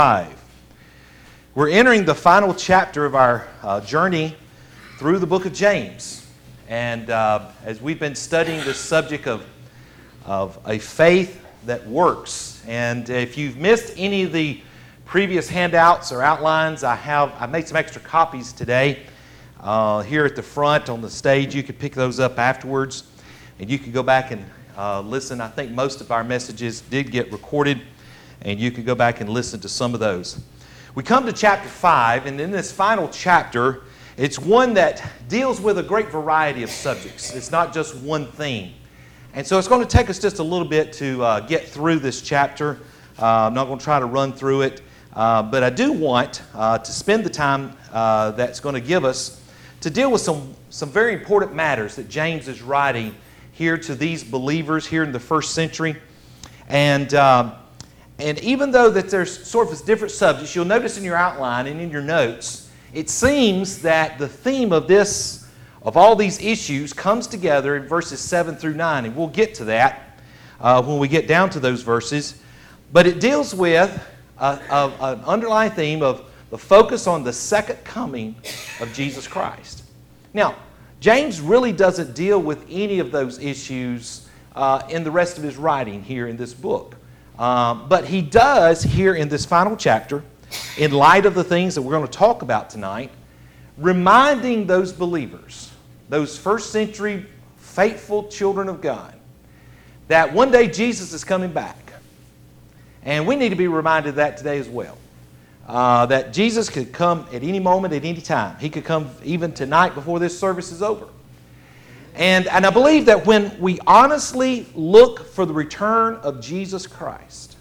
5. We're entering the final chapter of our journey through the book of James. And as we've been studying this subject of a faith that works. And if you've missed any of the previous handouts or outlines, I made some extra copies today here at the front on the stage. You could pick those up afterwards. And you could go back and listen. I think most of our messages did get recorded. And you could go back and listen to some of those. We come to chapter 5, and in this final chapter, it's one that deals with a great variety of subjects. It's not just one theme. And so it's going to take us just a little bit to get through this chapter. I'm not going to try to run through it, but I do want to spend the time that's going to give us to deal with some very important matters that James is writing here to these believers here in the first century. And even though that there's sort of different subjects, you'll notice in your outline and in your notes, it seems that the theme of all these issues comes together in verses 7 through 9. And we'll get to that when we get down to those verses. But it deals with an underlying theme of the focus on the second coming of Jesus Christ. Now, James really doesn't deal with any of those issues in the rest of his writing here in this book. But he does here in this final chapter, in light of the things that we're going to talk about tonight, reminding those believers, those first century faithful children of God, that one day Jesus is coming back. And we need to be reminded of that today as well. That Jesus could come at any moment, at any time. He could come even tonight before this service is over. And I believe that when we honestly look for the return of Jesus Christ,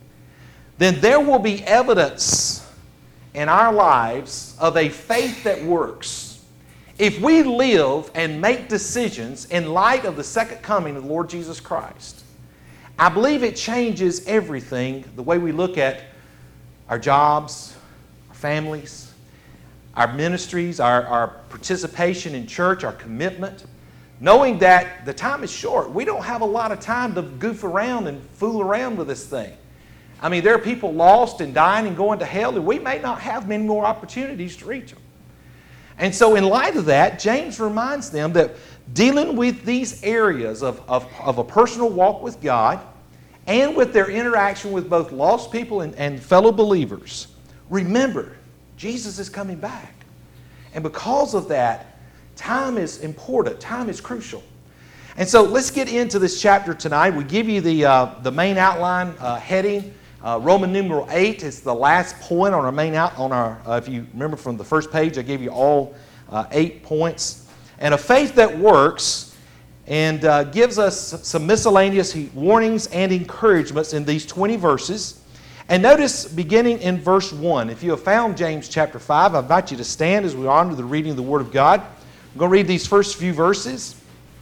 then there will be evidence in our lives of a faith that works. If we live and make decisions in light of the second coming of the Lord Jesus Christ, I believe it changes everything, the way we look at our jobs, our families, our ministries, our participation in church, our commitment. Knowing that the time is short. We don't have a lot of time to goof around and fool around with this thing. I mean, there are people lost and dying and going to hell, and we may not have many more opportunities to reach them. And so in light of that, James reminds them that dealing with these areas of a personal walk with God and with their interaction with both lost people and fellow believers, remember, Jesus is coming back. And because of that, time is important. Time is crucial. And so let's get into this chapter tonight. We give you the main outline heading. Roman numeral 8 is the last point on our main if you remember from the first page, I gave you all 8 points. And a faith that works and gives us some miscellaneous warnings and encouragements in these 20 verses. And notice beginning in verse 1. If you have found James chapter 5, I invite you to stand as we honor the reading of the Word of God. I'm going to read these first few verses,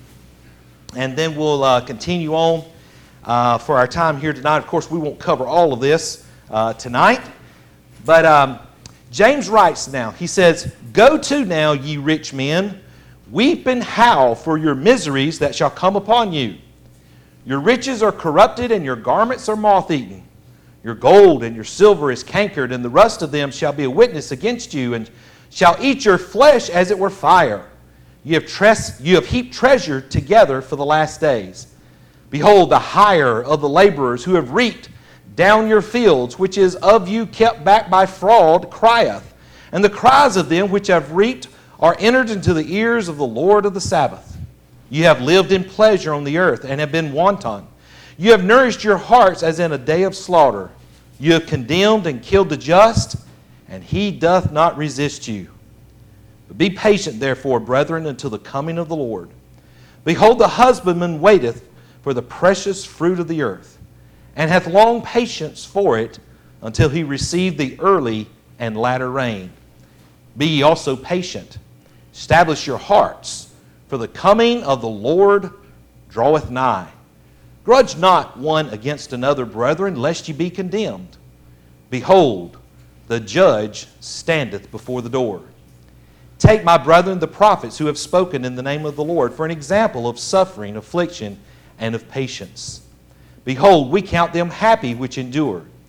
and then we'll continue on for our time here tonight. Of course, we won't cover all of this tonight, but James writes now. He says, "Go to now, ye rich men, weep and howl for your miseries that shall come upon you. Your riches are corrupted, and your garments are moth-eaten. Your gold and your silver is cankered, and the rust of them shall be a witness against you, and shall eat your flesh as it were fire. You have heaped treasure together for the last days. Behold, the hire of the laborers who have reaped down your fields, which is of you kept back by fraud, crieth. And the cries of them which have reaped are entered into the ears of the Lord of the Sabbath. You have lived in pleasure on the earth and have been wanton. You have nourished your hearts as in a day of slaughter. You have condemned and killed the just, and he doth not resist you. But be patient, therefore, brethren, until the coming of the Lord. Behold, the husbandman waiteth for the precious fruit of the earth, and hath long patience for it, until he receive the early and latter rain. Be ye also patient. Establish your hearts, for the coming of the Lord draweth nigh. Grudge not one against another, brethren, lest ye be condemned. Behold, the judge standeth before the door. Take, my brethren, the prophets who have spoken in the name of the Lord for an example of suffering, affliction, and of patience. Behold, we count them happy which endure.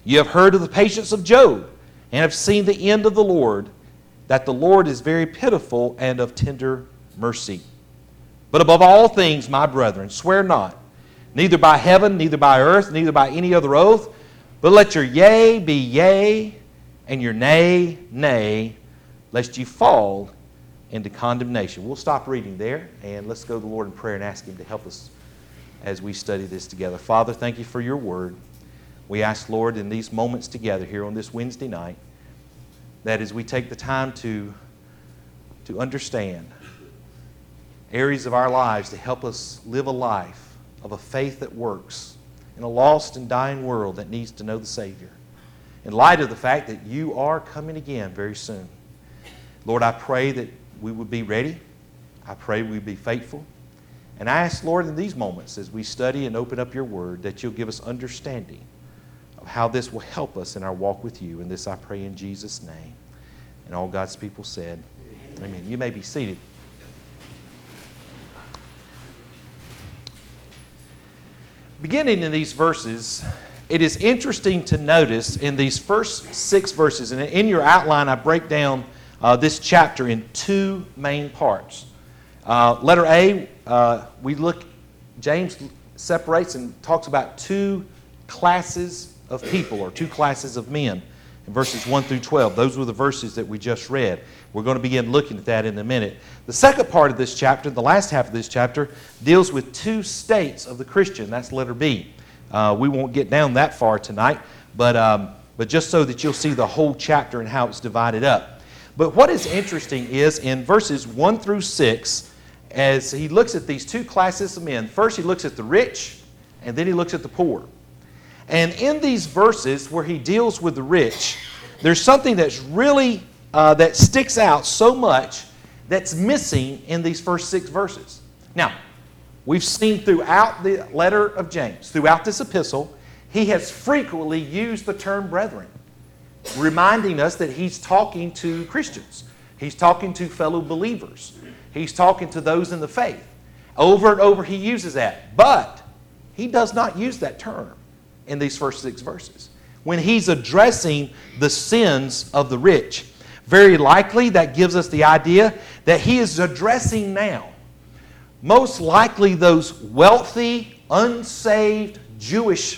You have heard of the patience of Job, and have seen the end of the Lord, that the Lord is very pitiful and of tender mercy. But above all things, my brethren, swear not, neither by heaven, neither by earth, neither by any other oath, but let your yea be yea, and your nay, nay, lest you fall into condemnation. We'll stop reading there, and let's go to the Lord in prayer and ask Him to help us as we study this together. Father, thank you for your word. We ask, Lord, in these moments together here on this Wednesday night, that as we take the time to understand areas of our lives to help us live a life of a faith that works in a lost and dying world that needs to know the Savior, in light of the fact that you are coming again very soon. Lord, I pray that we would be ready. I pray we would be faithful. And I ask, Lord, in these moments as we study and open up your word, that you'll give us understanding of how this will help us in our walk with you. And this I pray in Jesus' name. And all God's people said, amen. You may be seated. Beginning in these verses, it is interesting to notice in these first 6 verses, and in your outline I break down this chapter in 2 main parts. Letter A, James separates and talks about 2 classes of people, or 2 classes of men, in verses 1 through 12. Those were the verses that we just read. We're going to begin looking at that in a minute. The second part of this chapter, the last half of this chapter, deals with 2 states of the Christian. That's letter B. We won't get down that far tonight, but just so that you'll see the whole chapter and how it's divided up. But what is interesting is in verses 1 through 6, as he looks at these 2 classes of men, first he looks at the rich, and then he looks at the poor. And in these verses where he deals with the rich, there's something that's really, that sticks out so much that's missing in these first 6 verses. Now, we've seen throughout the letter of James, throughout this epistle, he has frequently used the term brethren, reminding us that he's talking to Christians. He's talking to fellow believers. He's talking to those in the faith. Over and over he uses that. But he does not use that term in these first 6 verses. When he's addressing the sins of the rich, very likely that gives us the idea that he is addressing now most likely those wealthy, unsaved Jewish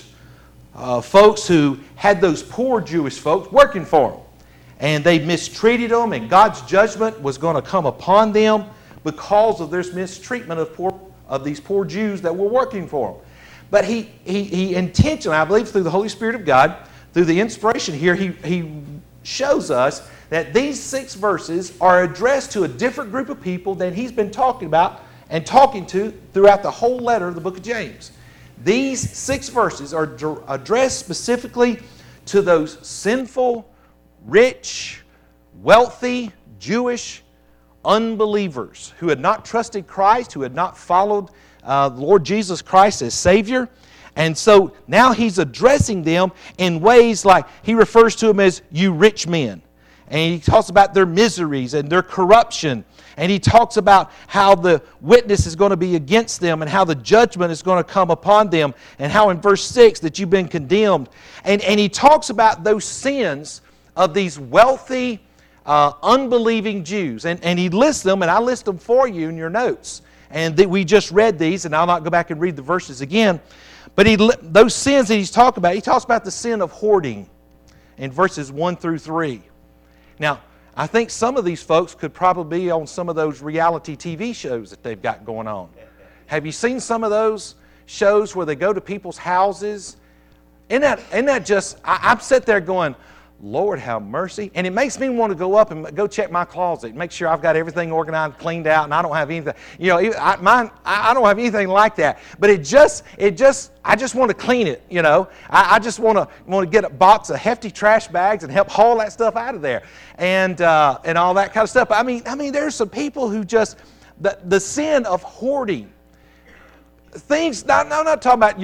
folks who had those poor Jewish folks working for them. And they mistreated them, and God's judgment was going to come upon them because of their mistreatment of these poor Jews that were working for them. But he intentionally, I believe through the Holy Spirit of God, through the inspiration here, he shows us that these 6 verses are addressed to a different group of people than he's been talking about and talking to throughout the whole letter of the book of James. These 6 verses are addressed specifically to those sinful, rich, wealthy, Jewish unbelievers who had not trusted Christ, who had not followed the Lord Jesus Christ as Savior. And so now he's addressing them in ways like he refers to them as you rich men. And he talks about their miseries and their corruption. And he talks about how the witness is going to be against them and how the judgment is going to come upon them, and how in verse 6 that you've been condemned. And he talks about those sins of these wealthy, unbelieving Jews. And he lists them, and I list them for you in your notes. And we just read these, and I'll not go back and read the verses again. But those sins that he's talking about, he talks about the sin of hoarding in verses 1 through 3. Now, I think some of these folks could probably be on some of those reality TV shows that they've got going on. Have you seen some of those shows where they go to people's houses? Isn't that just, I'm sitting there going, Lord have mercy. And it makes me want to go up and go check my closet, make sure I've got everything organized, cleaned out, and I don't have anything. You know, I don't have anything like that. But I just want to clean it, you know. I just want to get a box of hefty trash bags and help haul that stuff out of there, and all that kind of stuff. I mean, there's some people who just, the sin of hoarding things. I'm not talking about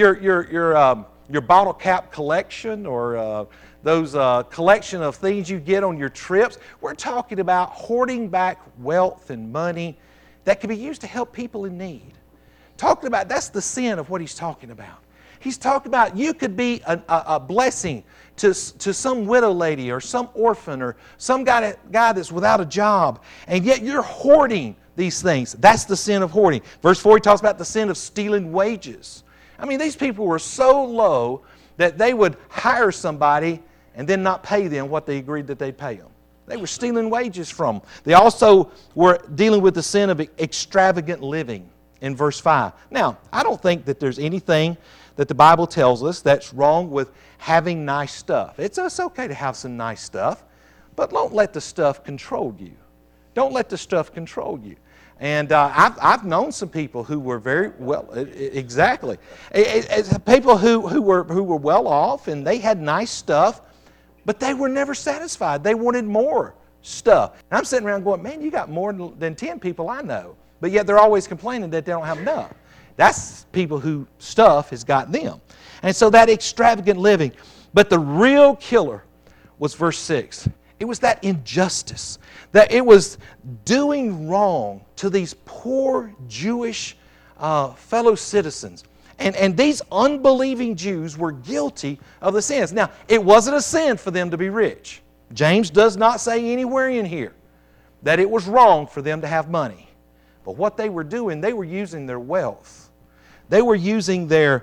your bottle cap collection or those collection of things you get on your trips. We're talking about hoarding back wealth and money that can be used to help people in need. Talking about, that's the sin of what he's talking about. He's talking about you could be a blessing to some widow lady or some orphan or some guy that's without a job, and yet you're hoarding these things. That's the sin of hoarding. Verse 4, he talks about the sin of stealing wages. I mean, these people were so low that they would hire somebody and then not pay them what they agreed that they'd pay them. They were stealing wages from them. They also were dealing with the sin of extravagant living in verse 5. Now, I don't think that there's anything that the Bible tells us that's wrong with having nice stuff. It's okay to have some nice stuff, but don't let the stuff control you. Don't let the stuff control you. And I've known some people who were very well, exactly. People who were well off and they had nice stuff, but they were never satisfied. They wanted more stuff. And I'm sitting around going, man, you got more than 10 people I know, but yet they're always complaining that they don't have enough. That's people who stuff has got them. And so that extravagant living. But the real killer was verse 6. It was that injustice, that it was doing wrong to these poor Jewish fellow citizens. And these unbelieving Jews were guilty of the sins. Now, it wasn't a sin for them to be rich. James does not say anywhere in here that it was wrong for them to have money. But what they were doing, they were using their wealth. They were using their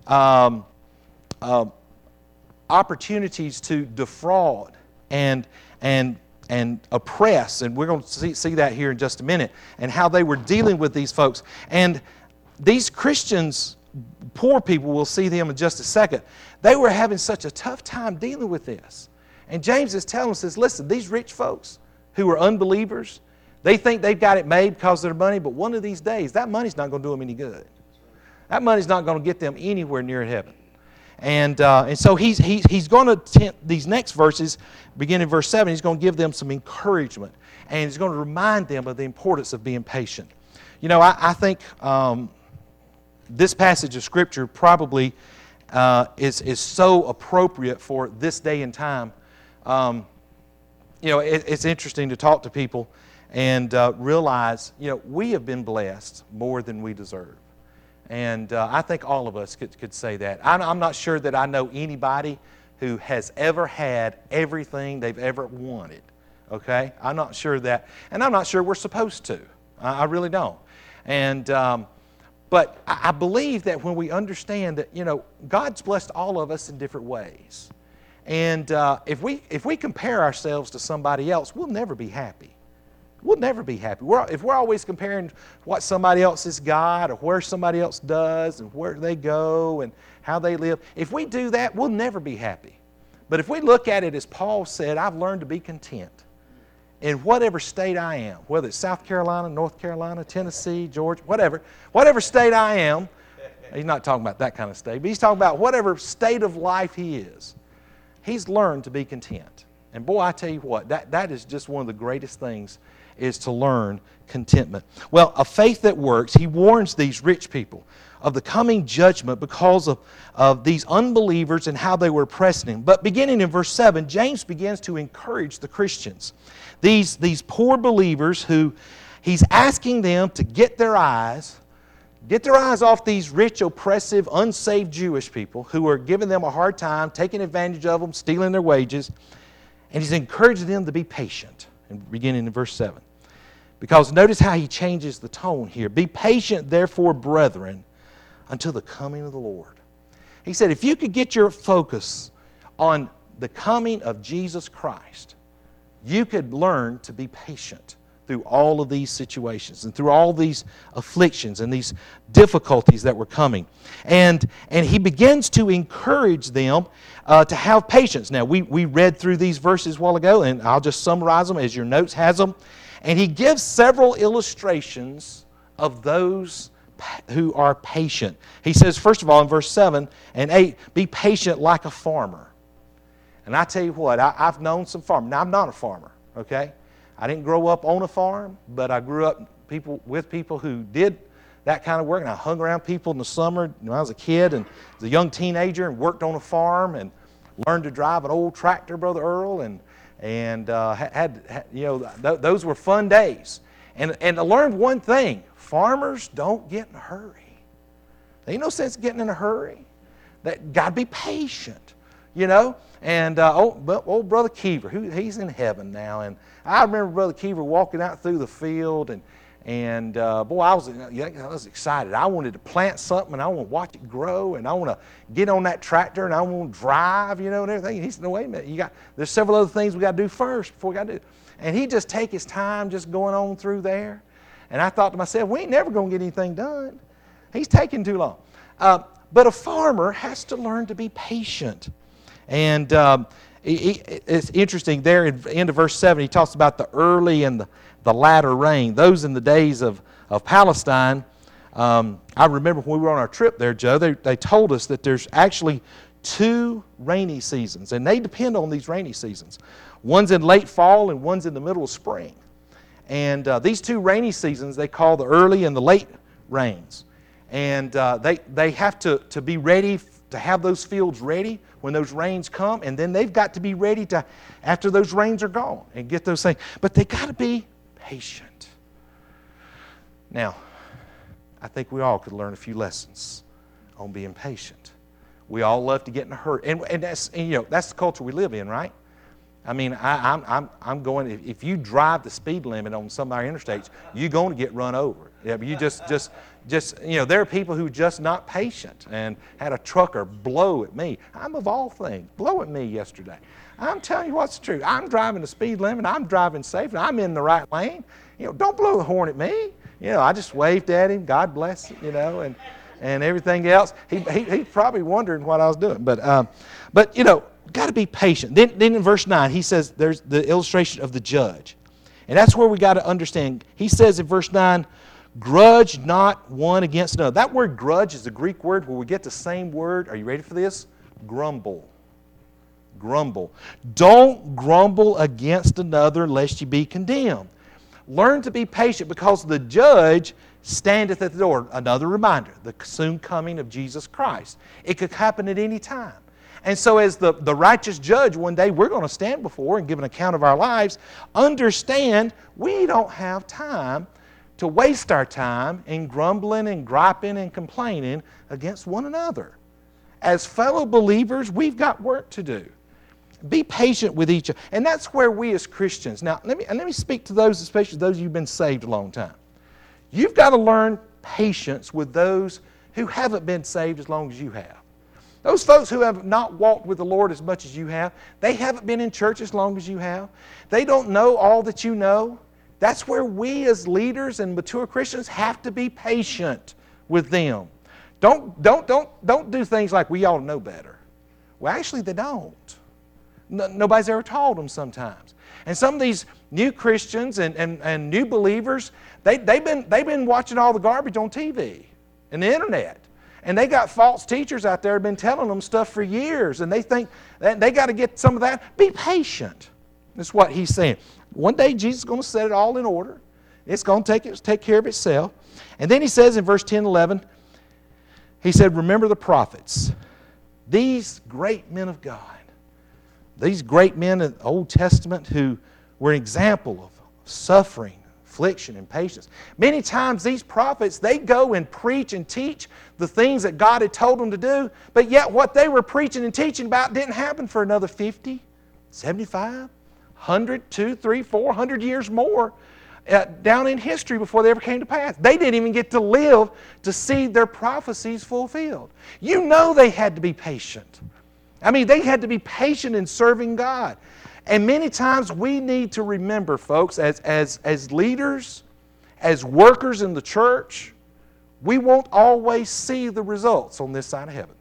opportunities to defraud and oppress, and we're going to see that here in just a minute, and how they were dealing with these folks. And these Christians, poor people, we'll see them in just a second, they were having such a tough time dealing with this. And James is telling us this, listen, these rich folks who are unbelievers, they think they've got it made because of their money, but one of these days, that money's not going to do them any good. That money's not going to get them anywhere near heaven. And so he's going to, these next verses, beginning in verse 7, he's going to give them some encouragement. And he's going to remind them of the importance of being patient. You know, I think this passage of Scripture probably is so appropriate for this day and time. You know, it's interesting to talk to people and realize, you know, we have been blessed more than we deserve. And I think all of us could say that. I'm not sure that I know anybody who has ever had everything they've ever wanted. Okay? I'm not sure that. And I'm not sure we're supposed to. I really don't. And but I believe that when we understand that, you know, God's blessed all of us in different ways. And if we compare ourselves to somebody else, we'll never be happy. We'll never be happy. If we're always comparing what somebody else has got or where somebody else does and where they go and how they live, if we do that, we'll never be happy. But if we look at it as Paul said, I've learned to be content in whatever state I am, whether it's South Carolina, North Carolina, Tennessee, Georgia, whatever state I am. He's not talking about that kind of state, but he's talking about whatever state of life he is. He's learned to be content. And boy, I tell you what, that is just one of the greatest things, is to learn contentment. Well, a faith that works, he warns these rich people of the coming judgment because of these unbelievers and how they were oppressing him. But beginning in verse 7, James begins to encourage the Christians. These poor believers who he's asking them to get their eyes off these rich, oppressive, unsaved Jewish people who are giving them a hard time, taking advantage of them, stealing their wages. And he's encouraging them to be patient, beginning in verse 7. Because notice how he changes the tone here. Be patient, therefore, brethren, until the coming of the Lord. He said, if you could get your focus on the coming of Jesus Christ, you could learn to be patient through all of these situations and through all these afflictions and these difficulties that were coming. And he begins to encourage them to have patience. Now, we read through these verses a while ago, and I'll just summarize them as your notes has them. And he gives several illustrations of those who are patient. He says, first of all, in verse 7 and 8, be patient like a farmer. And I tell you what, I've known some farmers. Now, I'm not a farmer, okay? I didn't grow up on a farm, but I grew up with people who did that kind of work. And I hung around people in the summer when I was a kid and was a young teenager and worked on a farm and learned to drive an old tractor, Brother Earl, and had you know, those were fun days. And I learned one thing: farmers don't get in a hurry. There ain't no sense getting in a hurry. That got to be patient, you know. And old Brother Keever, he's in heaven now. And I remember Brother Keever walking out through the field, and boy, I was excited. I wanted to plant something, and I want to watch it grow, and I want to get on that tractor, and I want to drive, you know, and everything. And he said, no, wait a minute. There's several other things we got to do first before we got to do it. And he'd just take his time just going on through there. And I thought to myself, we ain't never going to get anything done. He's taking too long. But a farmer has to learn to be patient. And it's interesting there in the end of verse 7, he talks about the early and the latter rain. Those in the days of Palestine, I remember when we were on our trip there, Joe, they told us that there's actually 2 rainy seasons, and they depend on these rainy seasons. One's in late fall and one's in the middle of spring. And these 2 rainy seasons they call the early and the late rains. And they have to be ready to have those fields ready when those rains come, and then they've got to be ready to after those rains are gone and get those things. But they got to be patient. Now, I think we all could learn a few lessons on being patient. We all love to get in a hurry, and that's the culture we live in, right? I mean, I'm going. If you drive the speed limit on some of our interstates, you're going to get run over. Yeah, but you just there are people who are just not patient, and had a trucker blow at me. I'm of all things blow at me yesterday. I'm telling you what's true. I'm driving the speed limit. I'm driving safe. I'm in the right lane. Don't blow the horn at me. I just waved at him. God bless him. And everything else. He's probably wondering what I was doing, but got to be patient. Then in verse 9, he says there's the illustration of the judge. And that's where we got to understand. He says in verse 9, grudge not one against another. That word grudge is the Greek word where we get the same word. Are you ready for this? Grumble. Grumble. Don't grumble against another lest you be condemned. Learn to be patient because the judge standeth at the door. Another reminder, the soon coming of Jesus Christ. It could happen at any time. And so as the righteous judge one day we're going to stand before and give an account of our lives, understand we don't have time to waste our time in grumbling and griping and complaining against one another. As fellow believers, we've got work to do. Be patient with each other. And that's where we as Christians, now let me speak to those, especially those who've been saved a long time. You've got to learn patience with those who haven't been saved as long as you have. Those folks who have not walked with the Lord as much as you have, they haven't been in church as long as you have. They don't know all that you know. That's where we as leaders and mature Christians have to be patient with them. Don't do things like we ought to know better. Well, actually, they don't. Nobody's ever taught them sometimes. And some of these new Christians and new believers, they've been watching all the garbage on TV and the internet. And they got false teachers out there who have been telling them stuff for years, and they think that they got to get some of that. Be patient. That's what he's saying. One day Jesus is going to set it all in order. It's going to take care of itself. And then he says in verse 10, 11, he said, remember the prophets. These great men of God. These great men in the Old Testament who were an example of suffering, affliction, and patience. Many times these prophets, they go and preach and teach the things that God had told them to do, but yet what they were preaching and teaching about didn't happen for another 50, 75, 100, 200, 300, 400 years more down in history before they ever came to pass. They didn't even get to live to see their prophecies fulfilled. They had to be patient. I mean, they had to be patient in serving God. And many times we need to remember, folks, as leaders, as workers in the church, we won't always see the results on this side of heaven.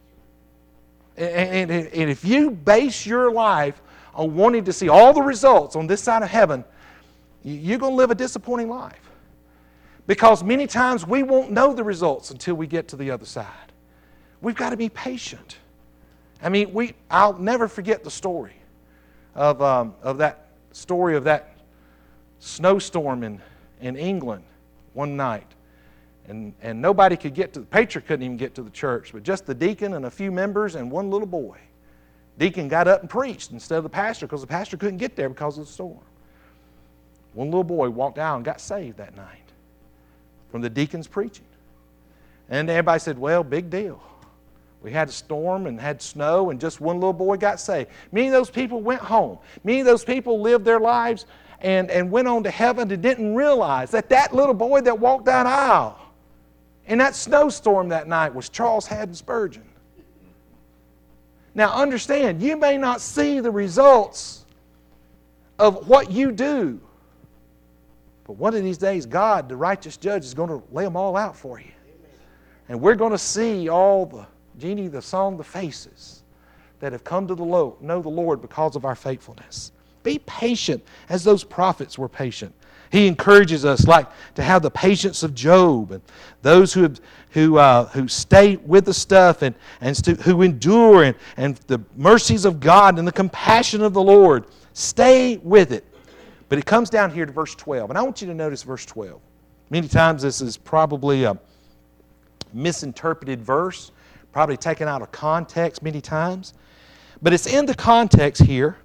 And if you base your life on wanting to see all the results on this side of heaven, you're going to live a disappointing life. Because many times we won't know the results until we get to the other side. We've got to be patient. I mean, I'll never forget the story of that snowstorm in England one night. And nobody could get to, the preacher couldn't even get to the church, but just the deacon and a few members and one little boy. Deacon got up and preached instead of the pastor because the pastor couldn't get there because of the storm. One little boy walked out and got saved that night from the deacon's preaching. And everybody said, well, big deal. We had a storm and had snow, and just one little boy got saved. Many of those people went home. Many of those people lived their lives and went on to heaven and didn't realize that that little boy that walked that aisle in that snowstorm that night was Charles Haddon Spurgeon. Now understand, you may not see the results of what you do, but one of these days God, the righteous judge, is going to lay them all out for you. And we're going to see all the genie, the song, the faces that have come to know the Lord because of our faithfulness. Be patient as those prophets were patient. He encourages us like to have the patience of Job and those who stay with the stuff and who endure and the mercies of God and the compassion of the Lord. Stay with it. But it comes down here to verse 12. And I want you to notice verse 12. Many times this is probably a misinterpreted verse, probably taken out of context many times. But it's in the context here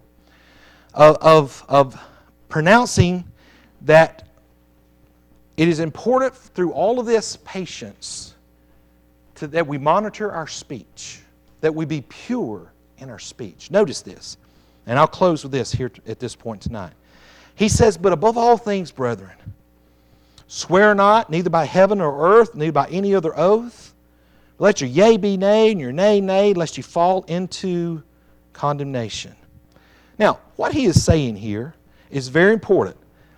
of pronouncing that it is important through all of this patience that we monitor our speech, that we be pure in our speech. Notice this, and I'll close with this here at this point tonight. He says, but above all things, brethren, swear not, neither by heaven or earth, neither by any other oath. Let your yea be nay, and your nay, nay, lest you fall into condemnation. Now, what he is saying here is very important.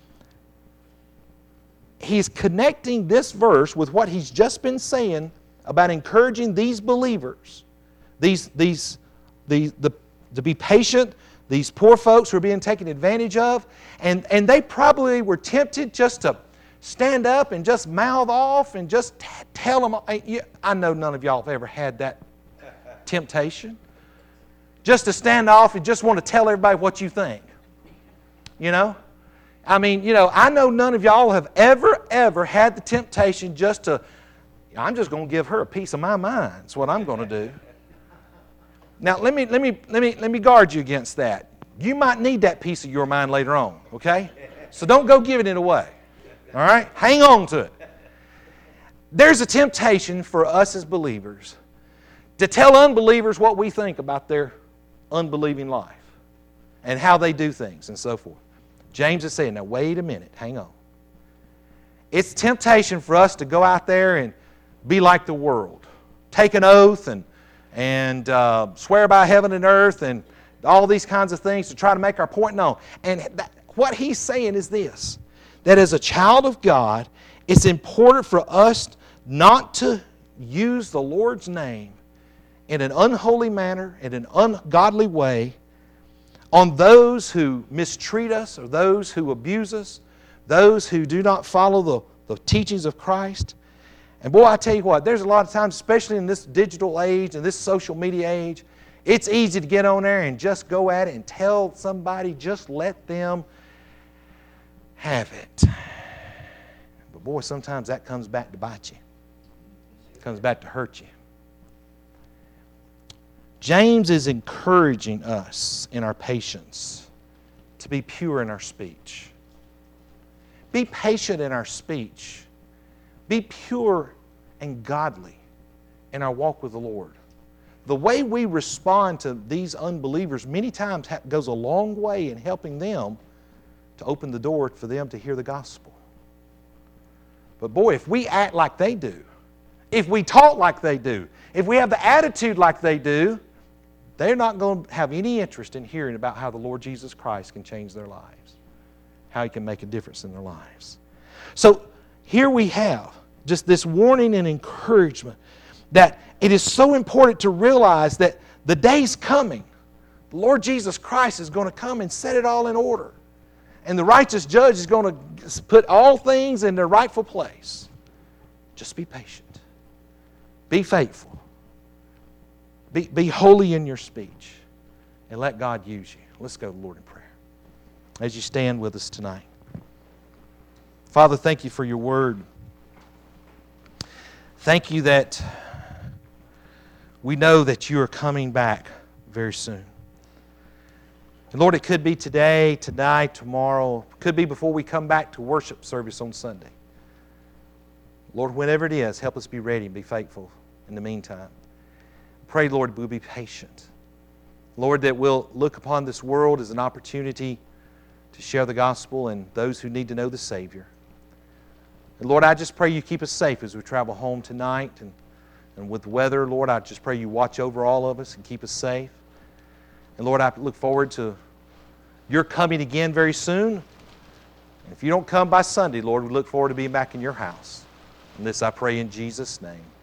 He's connecting this verse with what he's just been saying about encouraging these believers, to be patient, these poor folks who are being taken advantage of, and they probably were tempted just to stand up and just mouth off and just tell them. I know none of y'all have ever had that temptation. Just to stand off and just want to tell everybody what you think. You know? I mean, I know none of y'all have ever had the temptation just to, I'm just going to give her a piece of my mind. That's what I'm going to do. Now, let me guard you against that. You might need that piece of your mind later on, okay? So don't go giving it away. All right? Hang on to it. There's a temptation for us as believers to tell unbelievers what we think about their unbelieving life and how they do things and so forth. James is saying, now wait a minute, hang on. It's temptation for us to go out there and be like the world. Take an oath and swear by heaven and earth and all these kinds of things to try to make our point known. And what he's saying is this, that as a child of God, it's important for us not to use the Lord's name in an unholy manner, in an ungodly way, on those who mistreat us or those who abuse us, those who do not follow the teachings of Christ. And boy, I tell you what, there's a lot of times, especially in this digital age and this social media age, it's easy to get on there and just go at it and tell somebody, just let them have it. But boy, sometimes that comes back to bite you. It comes back to hurt you. James is encouraging us in our patience to be pure in our speech. Be patient in our speech. Be pure and godly in our walk with the Lord. The way we respond to these unbelievers many times goes a long way in helping them to open the door for them to hear the gospel. But boy, if we act like they do, if we talk like they do, if we have the attitude like they do, they're not going to have any interest in hearing about how the Lord Jesus Christ can change their lives, how He can make a difference in their lives. So here we have just this warning and encouragement that it is so important to realize that the day's coming. The Lord Jesus Christ is going to come and set it all in order. And the righteous judge is going to put all things in their rightful place. Just be patient. Be faithful. Be holy in your speech. And let God use you. Let's go to the Lord in prayer. As you stand with us tonight. Father, thank you for your word. Thank you that we know that you are coming back very soon. And Lord, it could be today, tonight, tomorrow. It could be before we come back to worship service on Sunday. Lord, whenever it is, help us be ready and be faithful in the meantime. pray, Lord, we'll be patient. Lord, that we'll look upon this world as an opportunity to share the gospel and those who need to know the Savior. And Lord, I just pray you keep us safe as we travel home tonight. And with the weather, Lord, I just pray you watch over all of us and keep us safe. And Lord, I look forward to your coming again very soon. And if you don't come by Sunday, Lord, we look forward to being back in your house. And this I pray in Jesus' name.